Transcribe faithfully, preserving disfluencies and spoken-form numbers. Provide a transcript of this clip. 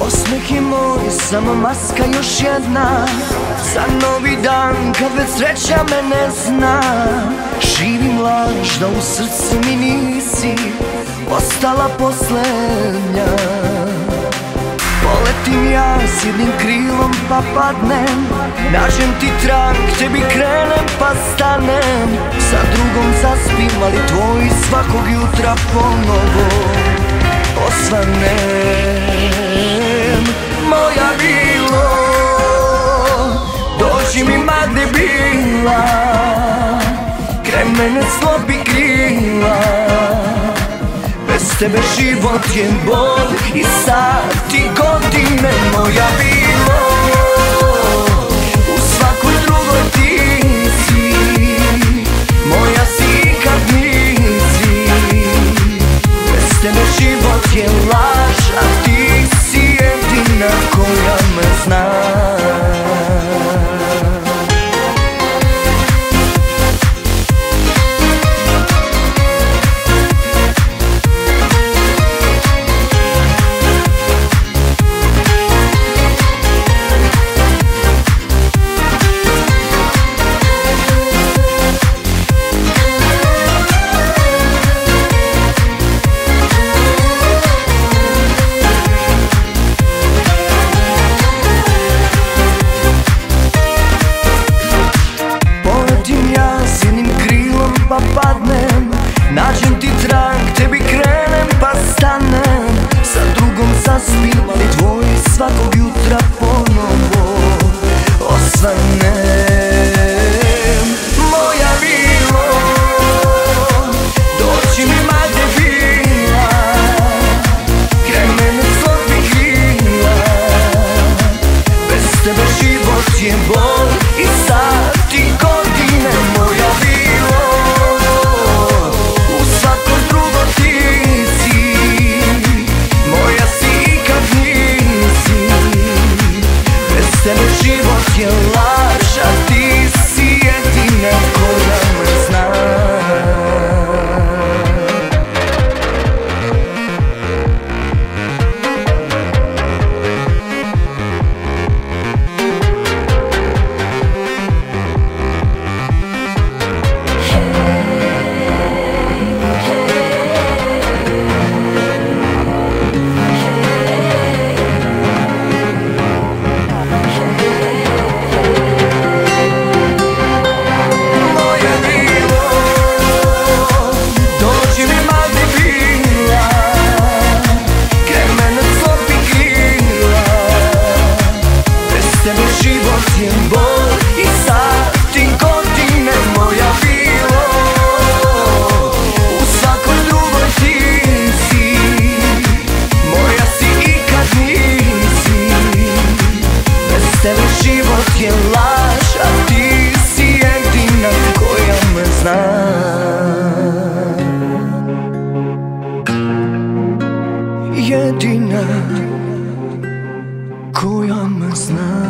Osmeh je moj, samo maska još jedna za novi dan kad već sreća me ne zna. Živim laž da u srcu mi nisi ostala posljednja. Poletim ja s jednim krilom pa padnem, nađem ti trag, tebi krenem pa stanem. Sa drugom zaspim, ali tvoj svakog jutra ponovo osvanem. Moja bilo, dođi mi ma gde bila, kraj mene slopi krila. Bez tebe život je bol i sati godine. Moja bilo, u svakoj drugoj ti si, moja si kad nisi. Bez tebe život je laž, a ti si jedina koja me zna. Pa padnem, nađem ti trag, tebi krenem pa stanem. Sa drugom zaspim, ali tvoj svakog jutra ponovo osvanem. Moja bilo, dođi mi ma gde bila, kraj mene slopi krila. Bez tebe život je bol i sati godine. Moja bilo, tebe život je laž, a ti si jedina koja me zna. Život je bol i sati godine. Moja bilo, u svakoj drugoj ti si, moja si i kad nisi. Bez tebe život je laž, a ti si jedina koja me zna. Jedina koja me zna.